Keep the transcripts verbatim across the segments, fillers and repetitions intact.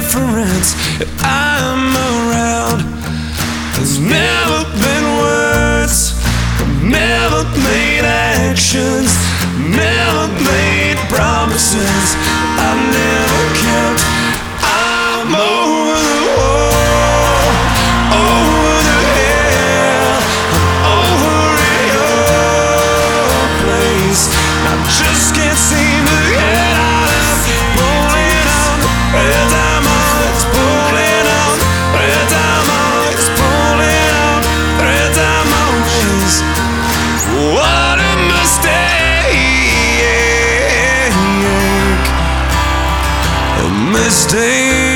difference if I'm around. There's never been words, never made actions, never made promises I've never kept. I'm over the wall, over the hill, I'm over at your place. I just can't seem to get out of pulling on the rhythm of it's pulling on the rhythm of it's pulling on the rhythm always. What a mistake, a mistake.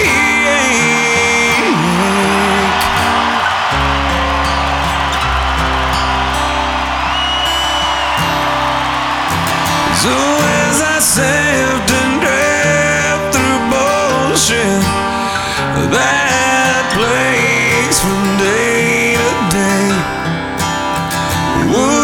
So as I saved and drift through bullshit that plagues from day to day,